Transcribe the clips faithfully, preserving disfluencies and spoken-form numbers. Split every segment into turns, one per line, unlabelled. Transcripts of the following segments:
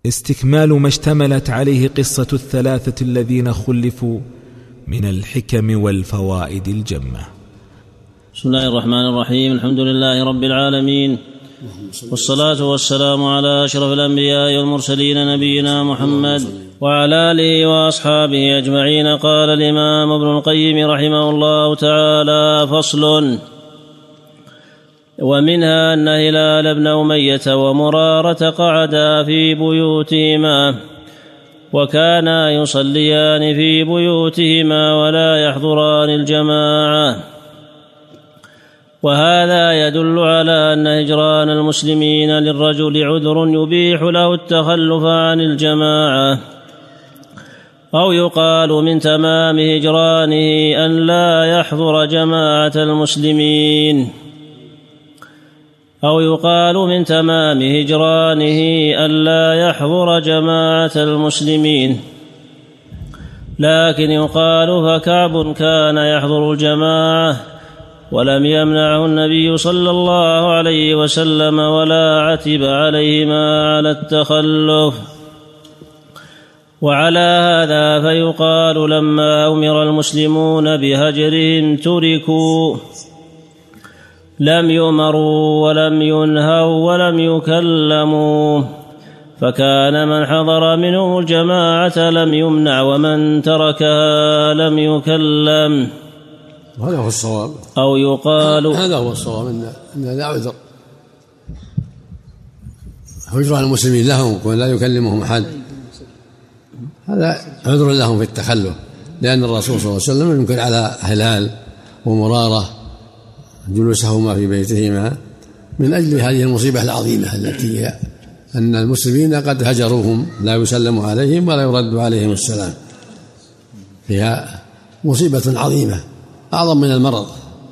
استكمال ما اشتملت عليه قصة الثلاثة الذين خلفوا من الحكم والفوائد الجمة.
بسم الله الرحمن الرحيم. الحمد لله رب العالمين، والصلاة والسلام على أشرف الأنبياء والمرسلين نبينا محمد وعلى آله وأصحابه أجمعين. قال الإمام ابن القيم رحمه الله تعالى: فصل. ومنها أن هلال بن أمية ومرارة قعدا في بيوتهما، وكانا يصليان في بيوتهما ولا يحضران الجماعة، وهذا يدل على أن هجران المسلمين للرجل عذر يبيح له التخلف عن الجماعة. أو يقال من تمام هجرانه أن لا يحضر جماعة المسلمين أو يقال من تمام هجرانه أن لا يحضر جماعة المسلمين لكن يقال فكعب كان يحضر الجماعة ولم يمنعه النبي صلى الله عليه وسلم ولا عتب عليهما على التخلف. وعلى هذا فيقال لما أمر المسلمون بهجرهم تركوا، لم يؤمروا ولم ينهوا ولم يكلموا، فكان من حضر منهم الجماعة لم يمنع ومن تركها لم يكلم.
هذا هو الصواب.
أو يقال
هذا هو الصواب أن لا عذر، هجران المسلمين لهم ولا يكلمهم أحد، هذا عذر لهم في التخلف، لأن الرسول صلى الله عليه وسلم ينكر على هلال ومرارة جلوسهما في بيتهما من أجل هذه المصيبة العظيمة التي هي أن المسلمين قد هجروهم، لا يسلم عليهم ولا يرد عليهم السلام، فيها مصيبة عظيمة أعظم من المرض.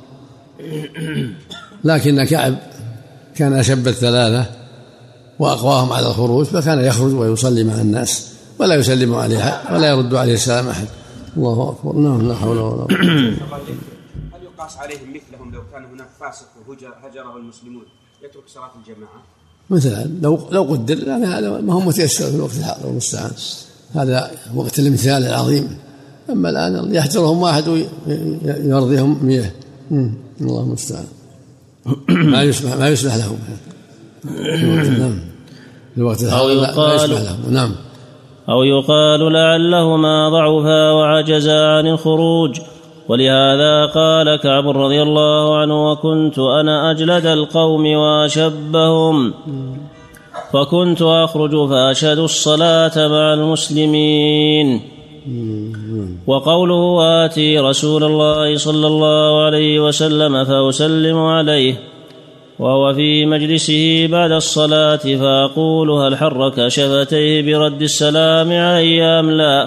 لكن كعب كان أشب الثلاثة وأقواهم على الخروج، فكان يخرج ويصلي مع الناس ولا يسلم عليه أحد ولا يرد عليه السلام أحد. الله أكبر. نعم، لا حول ولا قوة.
هل يقاس عليهم مثلهم لو كان هناك فاسق وهجره المسلمون يترك صلاة الجماعة؟
مثلا لو لو قدر، يعني هذا ما هو متيسر في الوقت الحاضر المستعان، هذا وقت الامتثال العظيم. أما الآن يحجرهم واحد ويرضيهم مئة، الله المستعان. ما يسمح ما يسمح لهم. نعم، الوقت الحاضر ما يسمح لهم. نعم.
أو يقال لعلهما ضعفا وعجزا عن الخروج، ولهذا قال كعب رضي الله عنه: وكنت أنا أجلد القوم وأشبهم، فكنت أخرج فأشهد الصلاة مع المسلمين. وقوله: آتي رسول الله صلى الله عليه وسلم فأسلم عليه وهو في مجلسه بعد الصلاة فأقول: هل حرك شفتيه برد السلام علي أم لا؟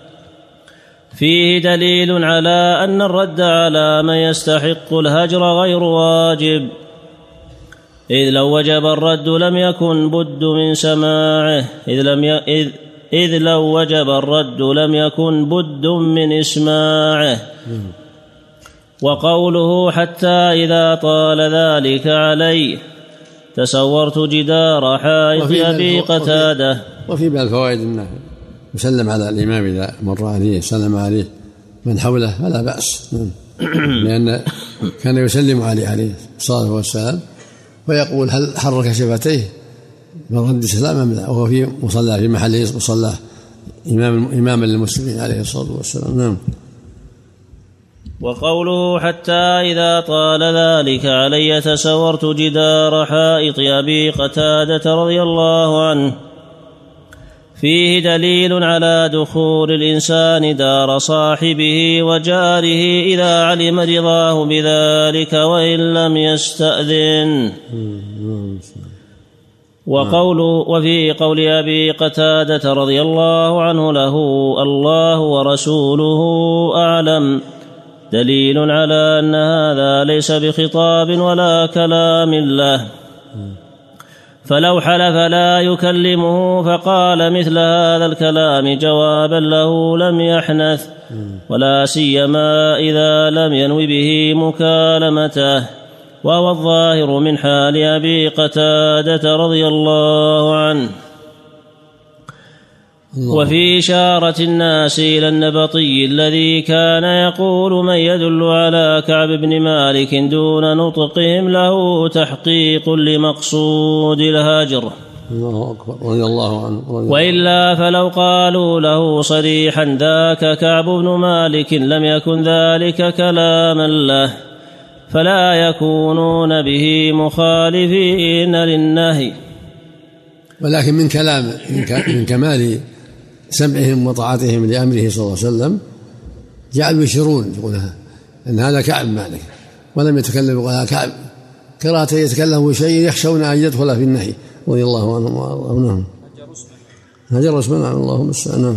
فيه دليل على أن الرد على من يستحق الهجر غير واجب، إذ لو وجب الرد لم يكن بد من سماعه، إذ, لم ي... إذ... إذ لو وجب الرد لم يكن بد من إسماعه. وقوله: حتى إذا طال ذلك علي تصورت جدار حائط أبي قتادة.
وفي بعض الفوائد أنه يسلم على الإمام إذا مر عليه، سلم عليه من حوله فلا بأس، لأن كان يسلم عليه عليه الصلاة والسلام ويقول: هل حرك شفتيه من رد السلام أم لا؟ وهو في مصلى في محله مصلى إمام إماما للمسلمين عليه الصلاة والسلام. نعم.
وقوله: حتى إذا طال ذلك علي تصورت جدار حائط أبي قتادة رضي الله عنه، فيه دليل على دخول الإنسان دار صاحبه وجاره إذا علم رضاه بذلك وإن لم يستأذن. وقول وفي قول أبي قتادة رضي الله عنه له: الله ورسوله أعلم، دليل على أن هذا ليس بخطاب ولا كلام له، فلو حلف لا يكلمه فقال مثل هذا الكلام جوابا له لم يحنث، ولا سيما إذا لم ينو به مكالمته، وهو الظاهر من حال أبي قتادة رضي الله عنه. وفي إشارة الناس إلى النبطي الذي كان يقول من يدل على كعب بن مالك دون نطقهم له تحقيق لمقصود الهجر.
الله أكبر رضي الله عنه.
وإلا فلو قالوا له صريحا ذاك كعب بن مالك لم يكن ذلك كلاما له، فلا يكونون به مخالفين للنهي.
ولكن من كلام من كمال سمعهم وطاعتهم لأمره صلى الله عليه وسلم جعلوا يشيرون يقولها أن هذا كعب مالك، ولم يتكلم يقول هذا كعب كراهة يتكلم بشيء يخشون أن يدخل في النهي رضي الله عنهم وأرضاهم. هجر اسمنا اللهم استعان.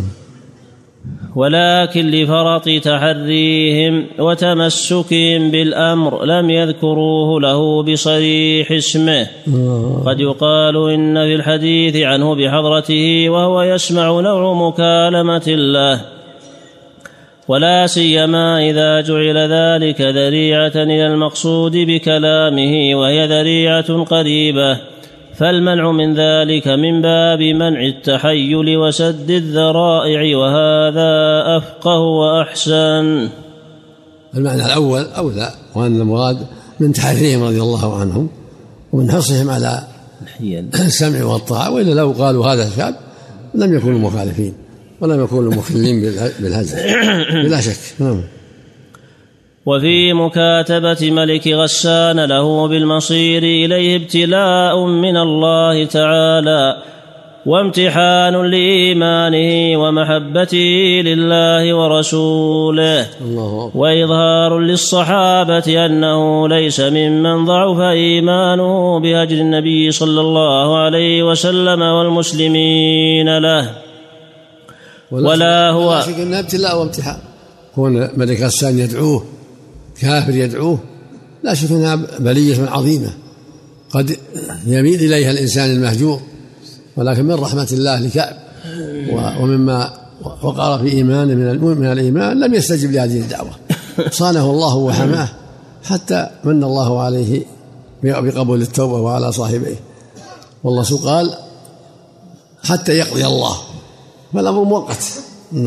ولكن لفرط تحريهم وتمسكهم بالأمر لم يذكروه له بصريح اسمه. قد يقال إن في الحديث عنه بحضرته وهو يسمع نوع مكالمة الله، ولا سيما إذا جعل ذلك ذريعة إلى المقصود بكلامه وهي ذريعة قريبة، فالمنع من ذلك من باب منع التحيل وسد الذرائع، وهذا أفقه وأحسن.
المعنى الأول أولى، وأن المراد من تحريهم رضي الله عنهم ومن حرصهم على السمع والطاعة، وإلا لو قالوا هذا الشعب لم يكونوا مخالفين ولم يكونوا مخلين بالهجر بلا شك. نعم.
وفي مكاتبة ملك غسان له بالمصير إليه ابتلاء من الله تعالى وامتحان لإيمانه ومحبته لله ورسوله، وإظهار للصحابة أنه ليس ممن ضعف إيمانه بهجر النبي صلى الله عليه وسلم والمسلمين له، ولا هو
ابتلاء وامتحان. كون ملك غسان يدعوه كافر يدعوه لا شك أنها بلية عظيمة قد يميل إليها الإنسان المهجور، ولكن من رحمة الله لكعب ومما وقر في إيمانه من الإيمان لم يستجب لهذه الدعوة، صانه الله وحماه حتى من الله عليه بقبول التوبة وعلى صاحبيه. والله قال حتى يقضي الله، فالأمر مؤقت.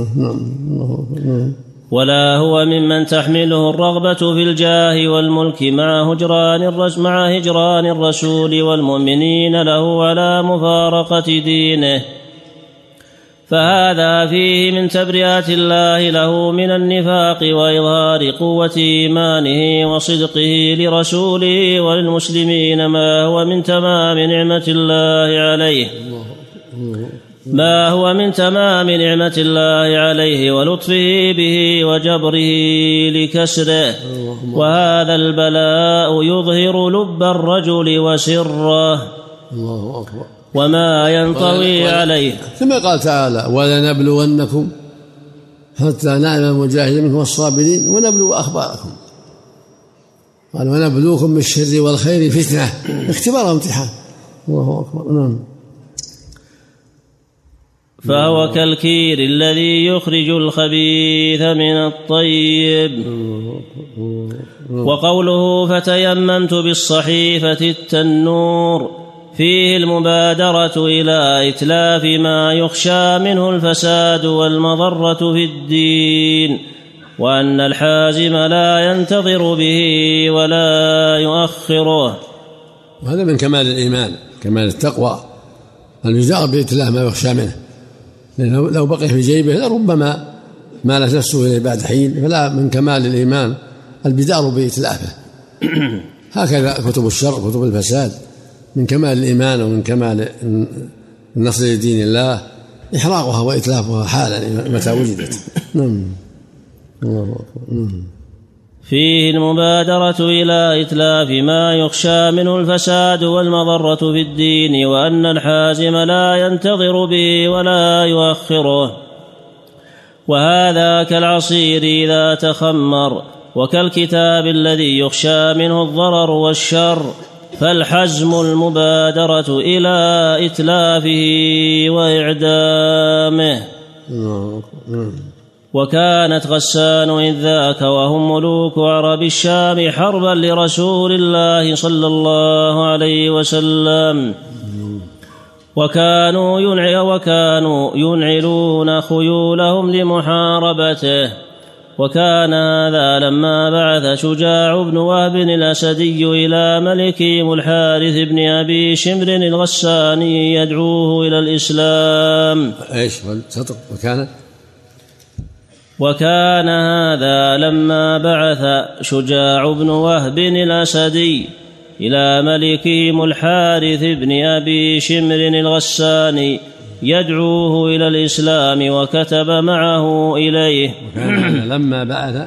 ولا هو ممن تحمله الرغبة في الجاه والملك مع هجران مع هجران الرسول والمؤمنين له على مفارقة دينه، فهذا فيه من تبرئة الله له من النفاق وإظهار قوة إيمانه وصدقه لرسوله وللمسلمين، ما هو من تمام نعمة الله عليه ما هو من تمام نعمة الله عليه ولطفه به وجبره لكسره، وهذا البلاء يظهر لب الرجل وسره وما ينطوي عليه.
ثم قال تعالى ولنبلونكم حتى نعلم المجاهدين منكم والصابرين ونبلو أخباركم. قال ونبلوكم بالشر والخير فتنة، اختبار وامتحان. الله أكبر. نعم.
فهو كالكير الذي يخرج الخبيث من الطيب. وقوله فتيممت بالصحيفة التنور فيه المبادرة إلى إتلاف ما يخشى منه الفساد والمضرة في الدين، وأن الحازم لا ينتظر به ولا يؤخره.
وهذا من كمال الإيمان كمال التقوى الجزاء بإتلاف ما يخشى منه، لأنه لو بقي في جيبه لربما مالت نفسه إليه بعد حين، فلا من كمال الإيمان البدار بإتلافه. هكذا كتب الشر كتب الفساد من كمال الإيمان ومن كمال النصر لدين الله إحراقها وإتلافها حالا متى وجدت. نعم. الله أكبر.
فيه المبادرة إلى إتلاف ما يخشى منه الفساد والمضرة في الدين، وأن الحازم لا ينتظر به ولا يؤخره، وهذا كالعصير إذا تخمر، وكالكتاب الذي يخشى منه الضرر والشر، فالحزم المبادرة إلى إتلافه وإعدامه. وكانت غسان إذ ذاك وهم ملوك عرب الشام حربا لرسول الله صلى الله عليه وسلم، وكانوا ينع وكانوا ينعلون خيولهم لمحاربته. وكان هذا لما بعث شجاع بن وهب الأسدي إلى ملكهم الحارث بن أبي شمر الغساني يدعوه إلى الإسلام.
ايش سطر وكان
وكان هذا لما بعث شجاع بن وهب الأسدي إلى ملكهم الحارث بن أبي شمر الغساني يدعوه إلى الإسلام وكتب معه إليه.
وكان لما بعث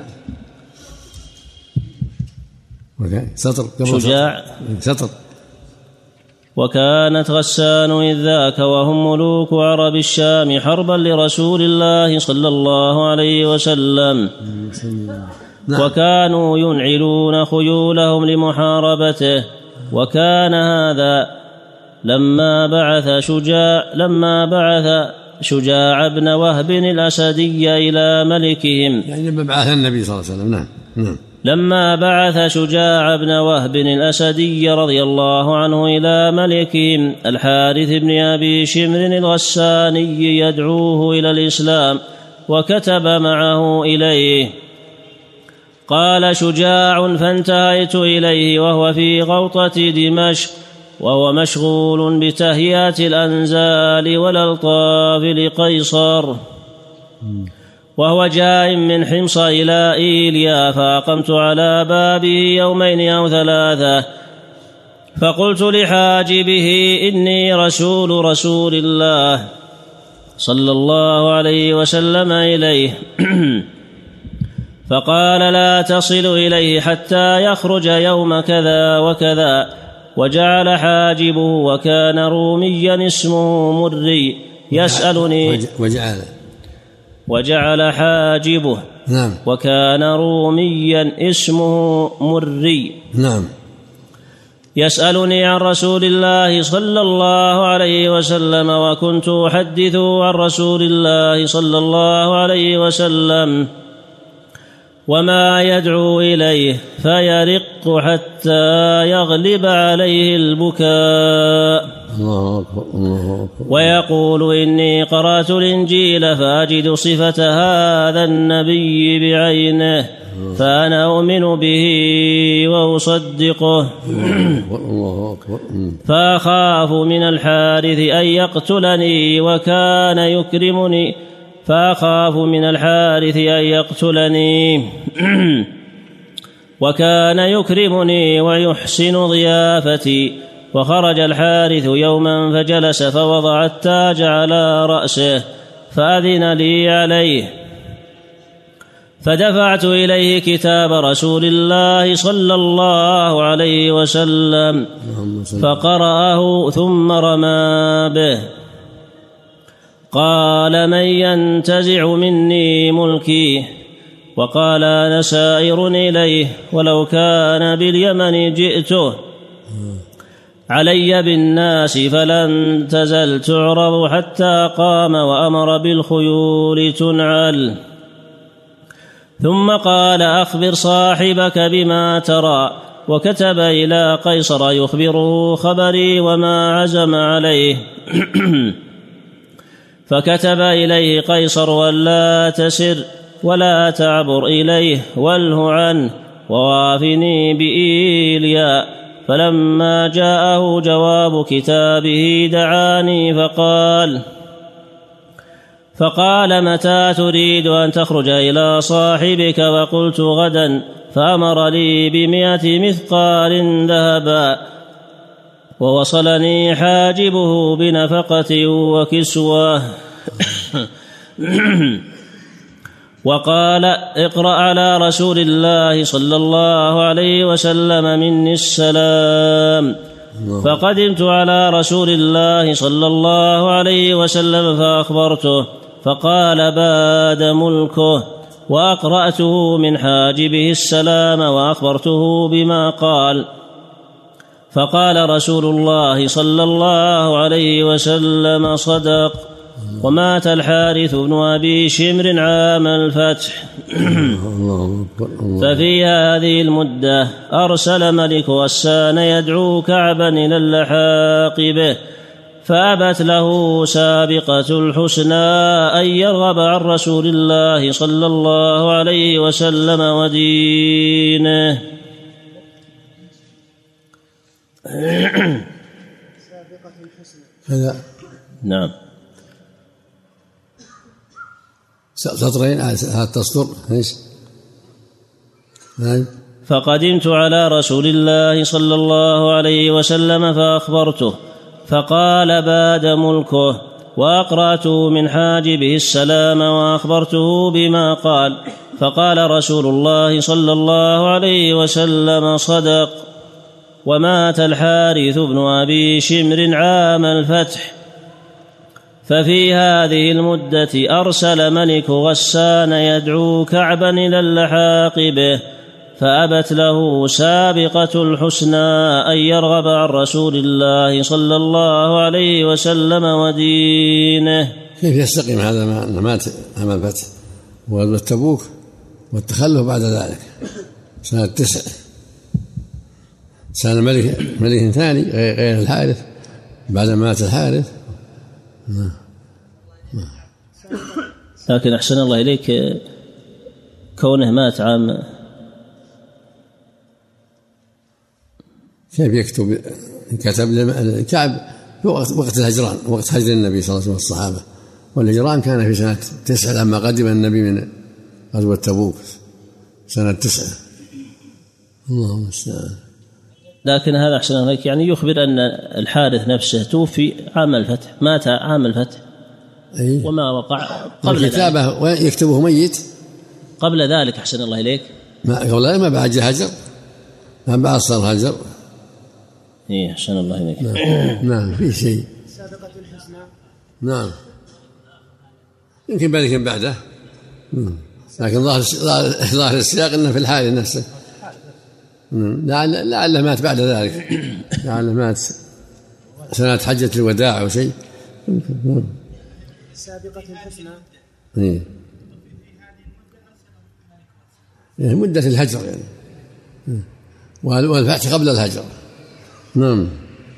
سطر
شجاع
سطر
وكانت غسان إذ ذاك وهم ملوك عرب الشام حربا لرسول الله صلى الله عليه وسلم.
نعم.
وكانوا ينعلون خيولهم لمحاربته. وكان هذا لما بعث شجاع لما بعث شجاع بن وهب الأسدي إلى ملكهم،
يعني لما بعث النبي صلى الله عليه وسلم. نعم نعم
لما بعث شجاع بن وهب الأسدي رضي الله عنه إلى ملكهم الحارث بن أبي شمر الغساني يدعوه إلى الإسلام وكتب معه إليه. قال شجاع فانتهيت إليه وهو في غوطة دمشق وهو مشغول بتهيئة الأنزال والألطاف لقيصر، وهو جاء من حمص إلى إيليا، فأقمت على بابه يومين أو ثلاثة، فقلت لحاجبه إني رسول رسول الله صلى الله عليه وسلم إليه فقال لا تصل إليه حتى يخرج يوم كذا وكذا. وجعل حاجبه وكان روميا اسمه مري يسألني
وجعل
وجعل حاجبه
نعم
وكان روميا اسمه مري
نعم
يسألني عن رسول الله صلى الله عليه وسلم، وكنت أحدثه عن رسول الله صلى الله عليه وسلم وما يدعو إليه، فيرق حتى يغلب عليه البكاء.
الله أكبر الله أكبر.
ويقول إني قرأت الإنجيل فأجد صفة هذا النبي بعينه، فأنا أؤمن به وأصدقه
الله أكبر.
فأخاف من الحارث أن يقتلني وكان يكرمني فأخاف من الحارث أن يقتلني وكان يكرمني ويحسن ضيافتي. وخرج الحارث يوما فجلس فوضع التاج على رأسه فأذن لي عليه، فدفعت إليه كتاب رسول الله صلى الله عليه وسلم فقرأه ثم رمى به. قال من ينتزع مني ملكي؟ وقال أنا سائر إليه، ولو كان باليمن جئته علي بالناس فلن تزل تعرض حتى قام وأمر بالخيول تنعل. ثم قال أخبر صاحبك بما ترى، وكتب إلى قيصر يخبره خبري وما عزم عليه فكتب إليه قيصر ولا تسر ولا تعبر إليه واله عنه ووافني بإيليا. فلما جاءه جواب كتابه دعاني فقال فقال متى تريد أن تخرج إلى صاحبك؟ وقلت غدا، فأمر لي بمئة مثقال ذهبا، ووصلني حاجبه بنفقة وكسوة وقال اقرأ على رسول الله صلى الله عليه وسلم مني السلام. فقدمت على رسول الله صلى الله عليه وسلم فأخبرته، فقال باد ملكه. وأقرأته من حاجبه السلام وأخبرته بما قال، فقال رسول الله صلى الله عليه وسلم صدق. ومات الحارث بن أبي شمر عام الفتح. ففي هذه المدة أرسل ملك غسان يدعو كعبا إلى اللحاق به، فأبت له سابقة الحسنى أن يرغب عن رسول الله صلى الله عليه وسلم ودينه.
هذا
نعم.
سطرين هذا التسطر ايش؟
فقدمت على رسول الله صلى الله عليه وسلم فأخبرته فقال باد ملكه، وأقرأته من حاجبه السلام وأخبرته بما قال، فقال رسول الله صلى الله عليه وسلم صدق. ومات الحارث بن أبي شمر عام الفتح، ففي هذه المدة أرسل ملك غسان يدعو كعبا إلى اللحاق به، فأبت له سابقة الحسنى أن يرغب عن رسول الله صلى الله عليه وسلم ودينه.
كيف يستقيم هذا ما مات عام الفتح وغزوة تبوك والتخلف بعد ذلك سنة تسع، سنة ملك ملك ثاني غير الحارث بعد ما مات الحارث.
لكن أحسن الله إليك كونه مات عام،
كيف يكتب كتب كعب في وقت الهجران، وقت هجر النبي صلى الله عليه وسلم والصحابة، والهجران كان في سنة تسعة لما قدم النبي من غزوة تبوك سنة تسعة. اللهم المستعان.
لكن هذا أحسن الله إليك يعني يخبر أن الحارث نفسه توفي عام الفتح، مات عام الفتح.
أيه؟
وما وقع قبل
الكتابة ويكتبه ميت
قبل ذلك. أحسن الله إليك
ما قبل ما بعد هجر، ما بعد صار هجر.
إيه أحسن الله إليك.
نعم, نعم في شيء
سابقة الحسنى.
نعم يمكن بل يمكن بعده، لكن ظاهر ظاهر السياق انه في الحال نفسه. لعل لعله مات بعد ذلك، لعله مات سنة حجة الوداع أو شيء.
سابقة الحسنى.
إيه مدة الهجر يعني، والفتح قبل الهجر. نعم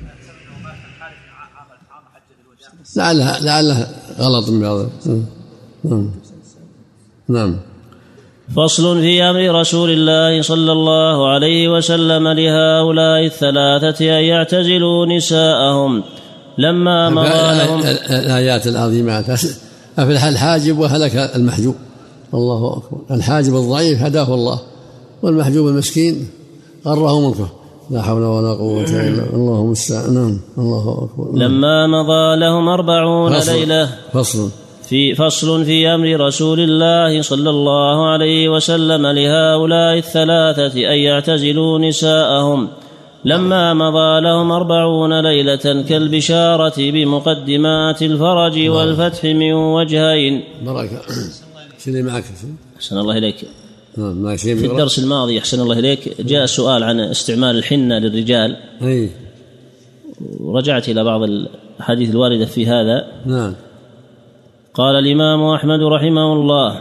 لعله لعله غلط من بعض. نعم نعم.
فصل في أمر رسول الله صلى الله عليه وسلم لهؤلاء الثلاثة أن يعتزلوا نساءهم لما مضى لهم.
الآيات العظيمات أفلح الحاجب وهلك المحجوب. الله أكبر. الحاجب الضعيف هداه الله، والمحجوب المسكين غره ملكه. لا حول ولا قوة إلا بالله. اللهم استعان. نعم الله أكبر.
لما مضى لهم أربعون
فصل
ليلة.
فصل
في فصل في أمر رسول الله صلى الله عليه وسلم لهؤلاء الثلاثة أن يعتزلوا نساءهم لما مضى لهم أربعون ليلة كالبشارة بمقدمات الفرج والفتح من وجهين.
بركة. شنو معك؟
أحسن الله إليك.
نعم. في
الدرس الماضي أحسن الله إليك جاء سؤال عن استعمال الحنة للرجال.
أي.
ورجعت إلى بعض الحديث الواردة في هذا.
نعم.
قال الإمام أحمد رحمه الله: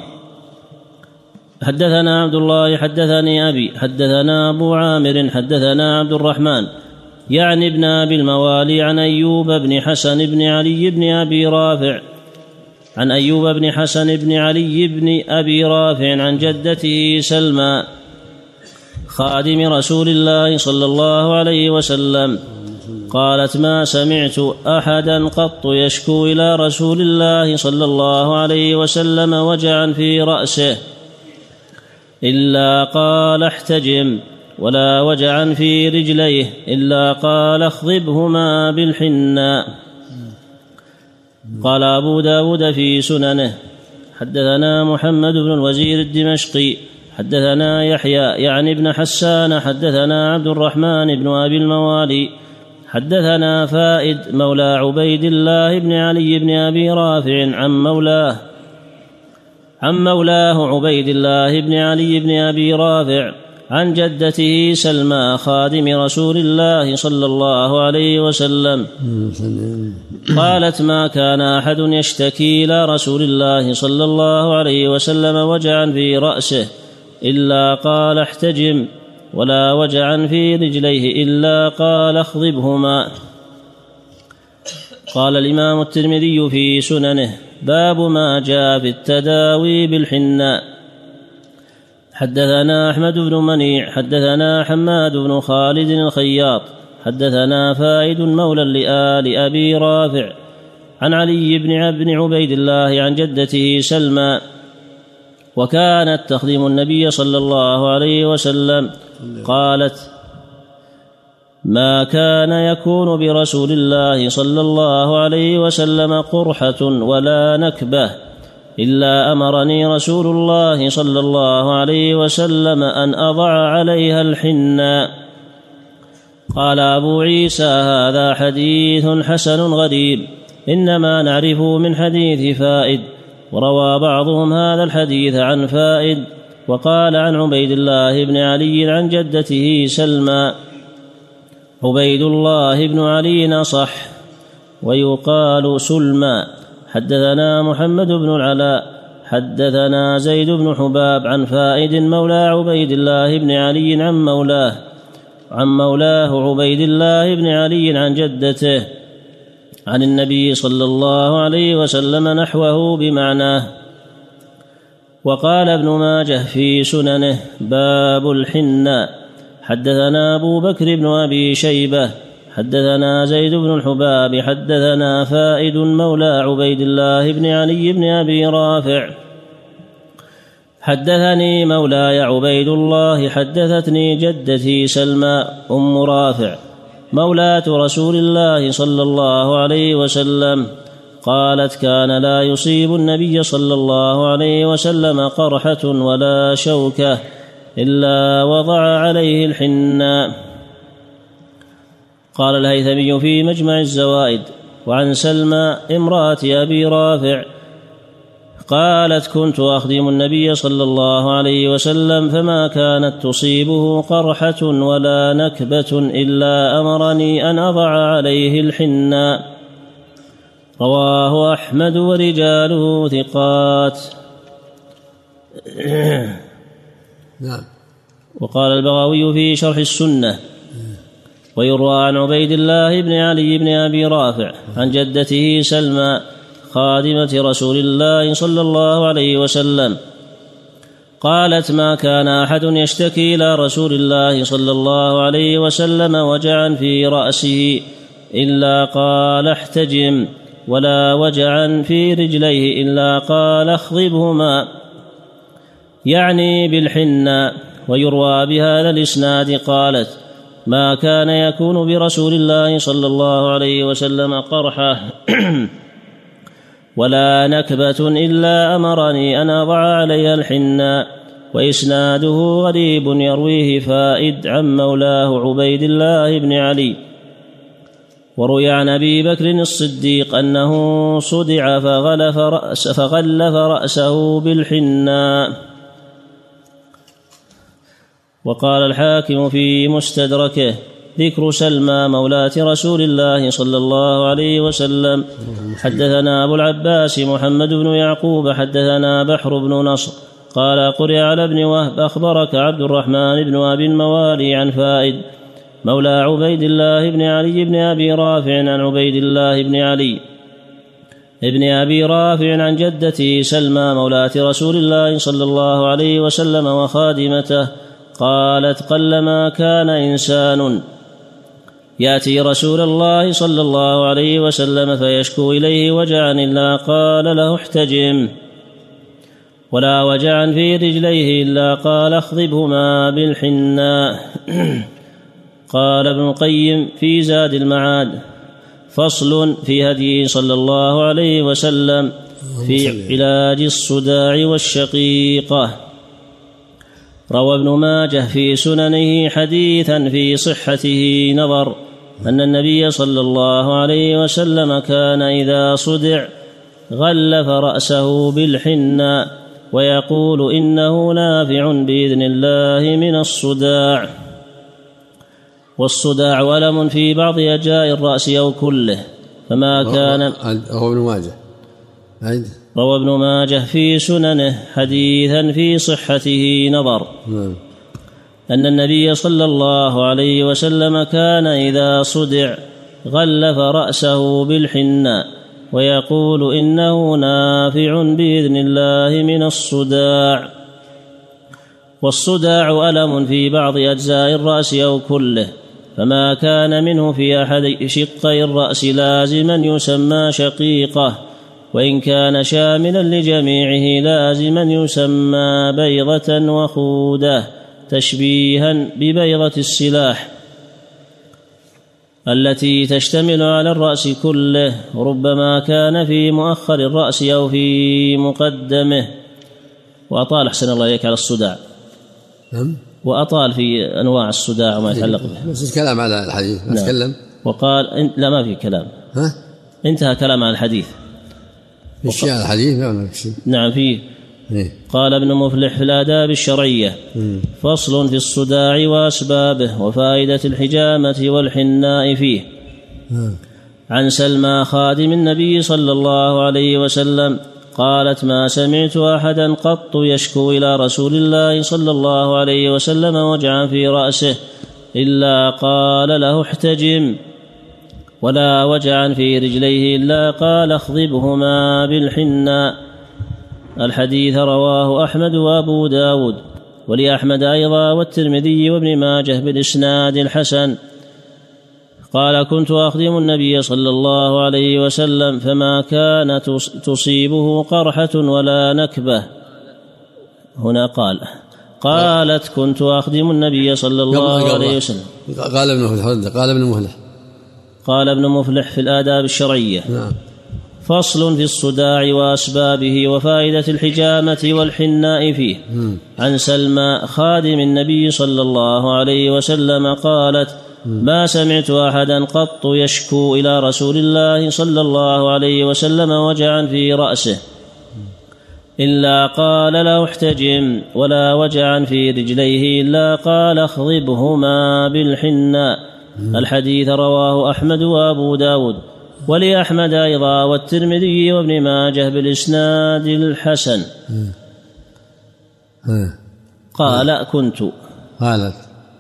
حدثنا عبد الله حدثني أبي حدثنا أبو عامر حدثنا عبد الرحمن يعني ابن أبي الموالي عن أيوب بن حسن بن علي بن أبي رافع عن أيوب بن حسن بن علي بن أبي رافع عن جدته سلمى خادم رسول الله صلى الله عليه وسلم قالت: ما سمعت أحدا قط يشكو إلى رسول الله صلى الله عليه وسلم وجعا في رأسه إلا قال احتجم، ولا وجعا في رجليه إلا قال اخضبهما بالحناء. قال أبو داود في سننه: حدثنا محمد بن الوزير الدمشقي حدثنا يحيى يعني ابن حسان حدثنا عبد الرحمن بن أبي الموالي حدثنا فائد مولى عبيد الله بن علي بن أبي رافع عن مولاه عن مولاه عبيد الله بن علي بن أبي رافع عن جدته سلمى خادم رسول الله صلى الله عليه وسلم قالت: ما كان أحد يشتكي إلى رسول الله صلى الله عليه وسلم وجعا في رأسه إلا قال احتجم، ولا وجعا في رجليه إلا قال اخضبهما. قال الإمام الترمذي في سننه: باب ما جاء في التداوي بالحناء. حدثنا أحمد بن منيع حدثنا حماد بن خالد الخياط حدثنا فائد مولى لآل أبي رافع عن علي بن عبيد الله عن جدته سلمى، وكانت تخدم النبي صلى الله عليه وسلم، قالت: ما كان يكون برسول الله صلى الله عليه وسلم قرحة ولا نكبة إلا أمرني رسول الله صلى الله عليه وسلم أن أضع عليها الحناء. قال أبو عيسى: هذا حديث حسن غريب، إنما نعرفه من حديث فائد. وروى بعضهم هذا الحديث عن فائد، وقال عن عبيد الله بن علي عن جدته سلمى. عبيد الله بن علي صح، ويقال سلمى. حدثنا محمد بن العلاء حدثنا زيد بن حباب عن فائد مولى عبيد الله بن علي عن مولاه عن مولاه عبيد الله بن علي عن جدته عن النبي صلى الله عليه وسلم نحوه بمعناه. وقال ابن ماجه في سننه: باب الحناء. حدثنا أبو بكر بن أبي شيبة حدثنا زيد بن الحباب حدثنا فائد مولى عبيد الله بن علي بن أبي رافع حدثني مولاي عبيد الله حدثتني جدتي سلمى أم رافع مولاة رسول الله صلى الله عليه وسلم، قالت: كان لا يصيب النبي صلى الله عليه وسلم قرحة ولا شوكة إلا وضع عليه الحناء. قال الهيثمي في مجمع الزوائد: وعن سلمى امرأة أبي رافع قالت: كنت أخدم النبي صلى الله عليه وسلم فما كانت تصيبه قرحة ولا نكبة إلا أمرني أن أضع عليه الحناء. رواه أحمد ورجاله ثقات.
نعم.
وقال البغوي في شرح السنة: ويروى عن عبيد الله بن علي بن أبي رافع عن جدته سلمى خادمة رسول الله صلى الله عليه وسلم قالت: ما كان أحد يشتكي إلى رسول الله صلى الله عليه وسلم وجعا في رأسه إلا قال: احتجم، ولا وجعا في رجليه إلا قال: اخضبهما، يعني بالحناء. ويروى بهذا الإسناد قالت: ما كان يكون برسول الله صلى الله عليه وسلم قرحة ولا نكبة إلا أمرني أن أضع عليها الحناء. وإسناده غريب، يرويه فائد عن مولاه عبيد الله بن علي. وروي عن أبي بكر الصديق أنه صدع فغلف, رأس فغلف رأسه بالحناء. وقال الحاكم في مستدركه: ذكر سلمى مولاة رسول الله صلى الله عليه وسلم. حدثنا أبو العباس محمد بن يعقوب حدثنا بحر بن نصر قال: قرئ على ابن وهب أخبرك عبد الرحمن بن أبي الموالي عن فائد مولى عبيد الله بن علي بن أبي رافع عن عبيد الله بن علي ابن أبي رافع عن جدته سلمى مولاة رسول الله صلى الله عليه وسلم وخادمته قالت: قلما كان إنسان يأتي رسول الله صلى الله عليه وسلم فيشكو إليه وجعا إلا قال له: احتجم، ولا وجعا في رجليه إلا قال: اخضبهما بالحناء. قال ابن القيم في زاد المعاد: فصل في هديه صلى الله عليه وسلم في علاج الصداع والشقيقة. روى ابن ماجه في سننه حديثا في صحته نظر، أن النبي صلى الله عليه وسلم كان إذا صدع غلف رأسه بالحناء ويقول: إنه نافع بإذن الله من الصداع. والصداع ولم في بعض أجزاء الرأس أو كله، فما كان.
روى ابن ماجه
روى ابن ماجه في سننه حديثا في صحته نظر، أن النبي صلى الله عليه وسلم كان إذا صدع غلف رأسه بالحناء ويقول إنه نافع بإذن الله من الصداع. والصداع ألم في بعض أجزاء الرأس أو كله، فما كان منه في أحد شقي الرأس لازما يسمى شقيقة، وإن كان شاملا لجميعه لازما يسمى بيضة وخودة، تشبيها ببيضة السلاح التي تشتمل على الرأس كله، ربما كان في مؤخر الرأس أو في مقدمه. وأطال أحسن الله إليك على الصداع، وأطال في أنواع الصداع وما يتعلق به.
بس الكلام على الحديث ما تكلم.
وقال لا ما في كلام،
ها؟
انتهى كلام عن الحديث.
في شيء على الحديث ولا في شيء؟
نعم فيه. إيه؟ قال ابن مفلح في الآداب الشرعية: مم. فصل في الصداع وأسبابه وفائدة الحجامة والحناء فيه. مم. عن سلمى خادم النبي صلى الله عليه وسلم قالت: ما سمعت أحدا قط يشكو إلى رسول الله صلى الله عليه وسلم وجعا في رأسه إلا قال له احتجم، ولا وجعا في رجليه إلا قال اخضبهما بالحناء. الحديث رواه أحمد وأبو داود، ولأحمد أيضا والترمذي وابن ماجه بالإسناد الحسن. قال: كنت أخدم النبي صلى الله عليه وسلم فما كان تصيبه قرحة ولا نكبة. هنا قال قالت: كنت أخدم النبي صلى الله عليه وسلم.
قال ابن مفلح قال ابن مفلح
قال ابن مفلح في الآداب الشرعية: نعم. فصل في الصداع وأسبابه وفائدة الحجامة والحناء فيه. م. عن سلمى خادم النبي صلى الله عليه وسلم قالت: ما سمعت أحدا قط يشكو إلى رسول الله صلى الله عليه وسلم وجعا في رأسه إلا قال له احتجم، ولا وجعا في رجليه إلا قال اخضبهما بالحناء. الحديث رواه أحمد وأبو داود، ولأحمد أيضا والترمذي وابن ماجه بالإسناد الحسن. قال: كنت
قالت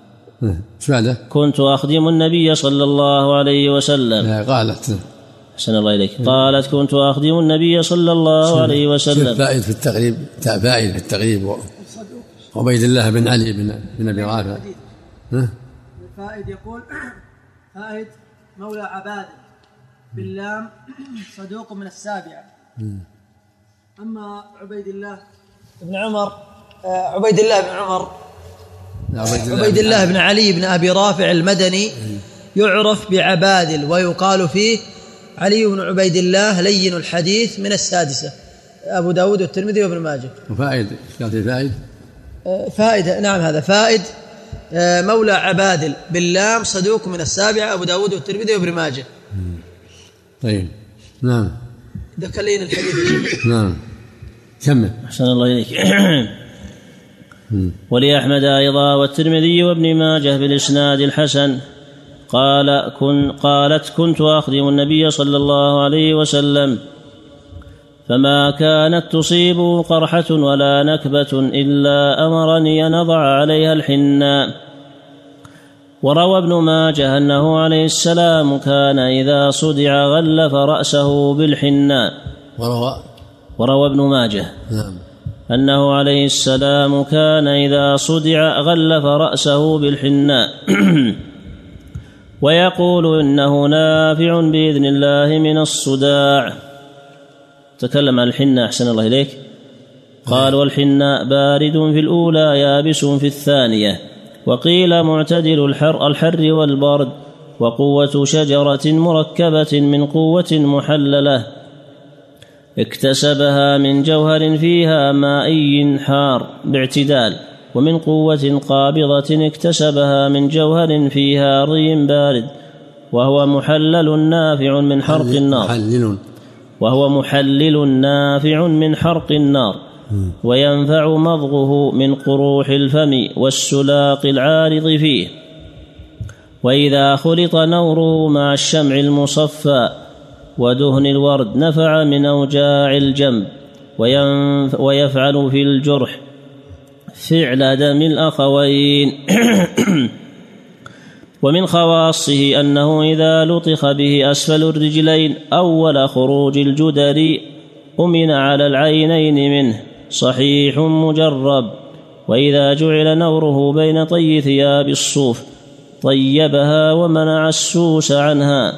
كنت أخدم النبي صلى الله عليه وسلم.
قالت
أحسن الله إليك. قالت: كنت أخدم النبي صلى الله عليه وسلم.
فائد في التقريب فائد في التقريب وعبيد الله بن علي بن أبي رافع.
فائد يقول: فائد مولى عباد باللام صدوق من السابعة. أما عبيد الله بن عمر عبيد الله بن عمر عبيد الله بن علي بن أبي رافع المدني يعرف بعبادل، ويقال فيه علي بن عبيد الله لين الحديث من السادسة، أبو داود والترمذي وابن ماجه.
وفائد فائد
فائد نعم هذا فائد مولى عبادل باللام صدوق من السابعة، أبو داود والترمذي وابن ماجه.
طيب نعم
ذكر لين الحديث.
نعم كمل.
أحسن الله إليك. ولأحمد أيضا والترمذي وابن ماجه بالإسناد الحسن. قال كن قالت: كنت أخدم النبي صلى الله عليه وسلم فما كانت تصيب قرحة ولا نكبة إلا أمرني أن أضع عليها الحناء. وروى ابن ماجه أنه عليه السلام كان إذا صدع غلف رأسه بالحناء.
وروى
وروى ابن ماجه
نعم
أنه عليه السلام كان إذا صدع غلف رأسه بالحناء ويقول إنه نافع بإذن الله من الصداع. تكلم عن الحناء أحسن الله إليك. قال: والحناء بارد في الأولى يابس في الثانية، وقيل معتدل الحر, الحر والبرد، وقوة شجرة مركبة من قوة محللة اكتسبها من جوهر فيها مائي حار باعتدال، ومن قوة قابضة اكتسبها من جوهر فيها ري بارد، وهو محلل نافع من حرق النار
محلل
وهو محلل نافع من حرق النار، وينفع مضغه من قروح الفم والسلاق العارض فيه. وإذا خلط نوره مع الشمع المصفى ودهن الورد نفع من أوجاع الجنب، ويفعل في الجرح فعل دم الأخوين. ومن خواصه أنه إذا لطخ به أسفل الرجلين أول خروج الجدر أمن على العينين منه، صحيح مجرب. وإذا جعل نوره بين طي ثياب الصوف طيبها ومنع السوس عنها.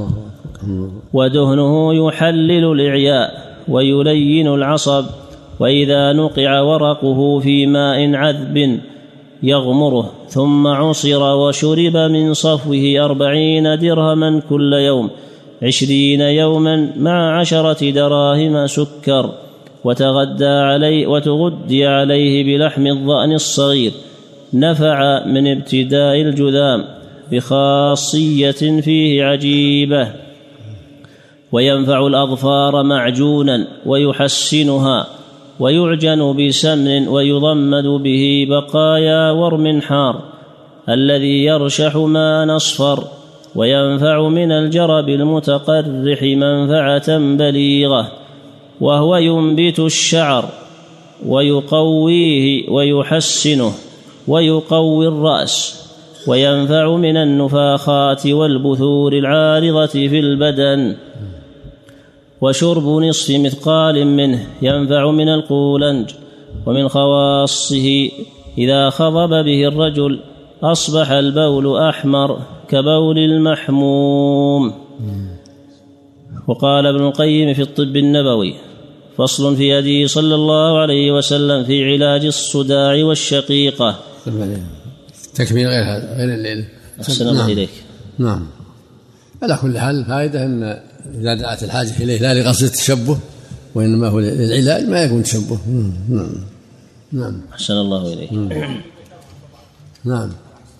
ودهنه يحلل الإعياء ويلين العصب. وإذا نقع ورقه في ماء عذب يغمره ثم عصر وشرب من صفوه أربعين درهما كل يوم عشرين يوما مع عشرة دراهم سكر، وتغدى عليه وتغدي عليه بلحم الضأن الصغير، نفع من ابتداء الجذام بخاصية فيه عجيبة. وينفع الأظفار معجونا ويحسنها، ويعجن بسمن ويضمد به بقايا ورم حار الذي يرشح ماء أصفر. وينفع من الجرب المتقرح منفعة بليغة، وهو ينبت الشعر ويقويه ويحسنه ويقوي الرأس. وينفع من النفاخات والبثور العارضة في البدن. وشرب نصف مثقال منه ينفع من القولنج. ومن خواصه إذا خضب به الرجل أصبح البول أحمر كبول المحموم. وقال ابن القيم في الطب النبوي: فصل في هديه صلى الله عليه وسلم في علاج الصداع والشقيقة.
تكميل غير هذا غير الليل.
أحسن الله إليك.
نعم. على كل حال الفائدة أن إذا دعت الحاجة إليه لا لقصد التشبه وإنما هو للعلاج ما يكون تشبه. نعم نعم.
أحسن الله إليك.
نعم.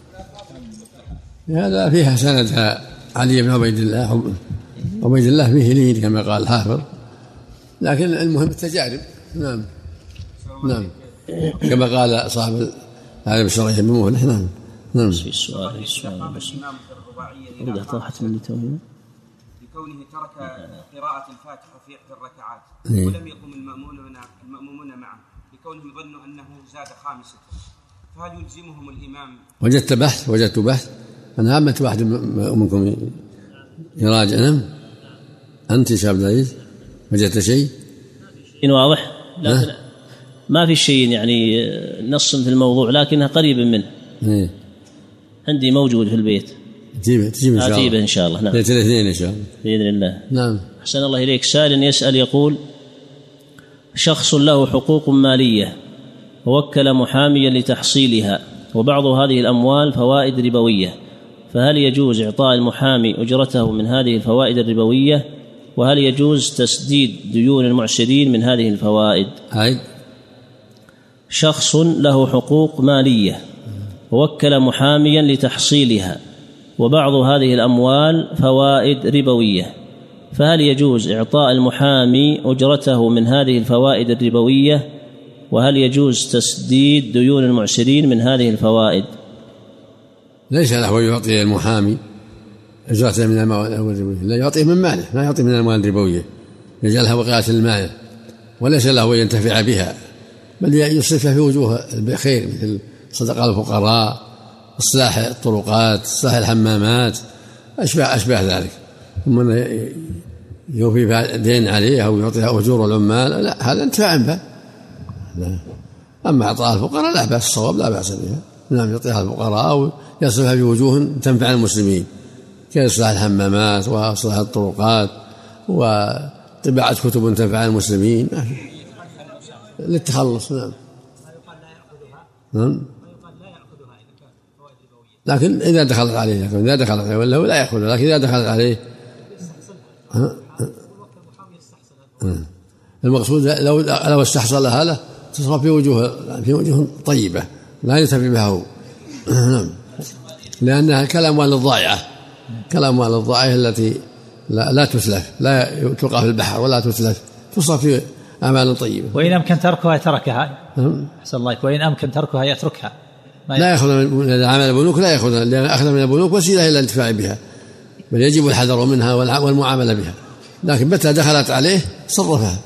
هذا فيها سند علي بن عبيد الله. عبيد الله فيه لين كما قال الحافظ، لكن المهم التجارب. نعم نعم كما قال صاحب هذا بشريح بن مفلح. نعم نعم.
في السؤال في السؤال بس إذا طاحت مني توهين
لكونه ترك قراءة الفاتحة في إحدى الركعات ولم يقم المأمومون المأمومون معه لكونهم ظنوا أنه زاد خامسة، فهل يلزمهم الإمام؟
وجدت بحث وجدت بحث أنا عمت واحد منكم يراجع. نعم. أنت يا عبد العزيز وجدت شيء
إن واضح، لكن ما في شيء يعني نص في الموضوع لكنها قريب منه.
إيه؟
عندي موجود في البيت.
تجيبه تجيبه إن شاء الله.
أجيبه إن شاء الله. نعم.
الاثنين إن شاء الله
بإذن الله.
نعم.
أحسن الله إليك. سائل يسأل يقول: شخص له حقوق مالية ووكل محاميا لتحصيلها، وبعض هذه الأموال فوائد ربوية، فهل يجوز إعطاء المحامي أجرته من هذه الفوائد الربوية؟ وهل يجوز تسديد ديون المعسرين من هذه الفوائد؟
عيد.
شخص له حقوق مالية ووكل محاميا لتحصيلها، وبعض هذه الأموال فوائد ربوية، فهل يجوز إعطاء المحامي أجرته من هذه الفوائد الربوية؟ وهل يجوز تسديد ديون المعسرين من هذه الفوائد؟
ليس له يعطي المحامي أجرته من الأموال الربوية، لا يعطيه من ماله، لا يعطي من الأموال الربوية يجعلها وقاية المال، وليس له أن ينتفع بها، بل يصرفها في وجوه الخير مثل صدقة الفقراء، إصلاح الطرقات، إصلاح الحمامات، أشبه أشبه ذلك. ثم يوفي دين عليه أو يعطيها أجور العمال، لا هذا انتفاع بها. أما إعطاء الفقراء لا بأس، الصواب لا بأس بها. نعم يعطيها الفقراء أو يصرفها في وجوه تنفع المسلمين كإصلاح الحمامات وإصلاح الطرقات وطباعة كتب تنفع المسلمين للتخلص. نعم نعم. لكن إذا دخلت عليه لكن إذا دخلت عليه ولا لا يأخذها، لكن إذا دخلت عليه المقصود لو لو استحصلها له تصرف في وجوه في وجوه طيبة لا ينتفع بها هو. لأنها كالأموال الضائعة، كالأموال الضائعة التي لا, لا تسلف، لا تلقى في البحر ولا تسلف، تصرف في أعمال طيبة.
وإن أمكن تركها تركها. أحسن الله. وإن أمكن تركها يتركها.
لا يأخذ من عمل البنوك، لا يأخذ، لأن أخذ من البنوك وسيلة إلى الانتفاع بها، بل يجب الحذر منها والمعاملة بها. لكن متى دخلت عليه صرفها،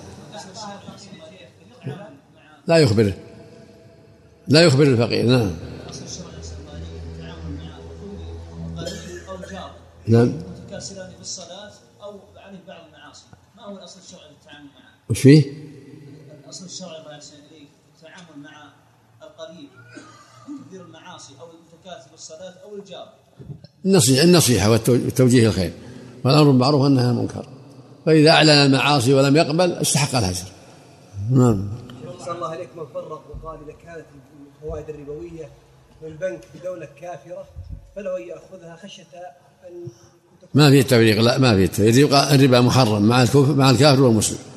لا يخبره، لا يخبر الفقير. نعم نعم.
متكاسلان في الصلاة أو عليه بعض المعاصي، ما هو الأصل الشرعي للتعامل معه؟
وش فيه؟
الأصل الشرعي الله يحسن إليك التعامل مع القريب كثير المعاصي أو المتكاسل في الصلاة أو الجار.
النصيحة النصيحة والتوجيه الخير والأمر بالمعروف والنهي عن المنكر، فإذا أعلن المعاصي ولم يقبل استحق الهجر. نعم.
صلى الله عليك من فرق وقال إذا كانت الفوائد الربوية من بنك في دولة كافرة فله أن يأخذها خشية أن
ما في تفريق، لا ما في تفريق، الربا محرم مع الكافر والمسلم.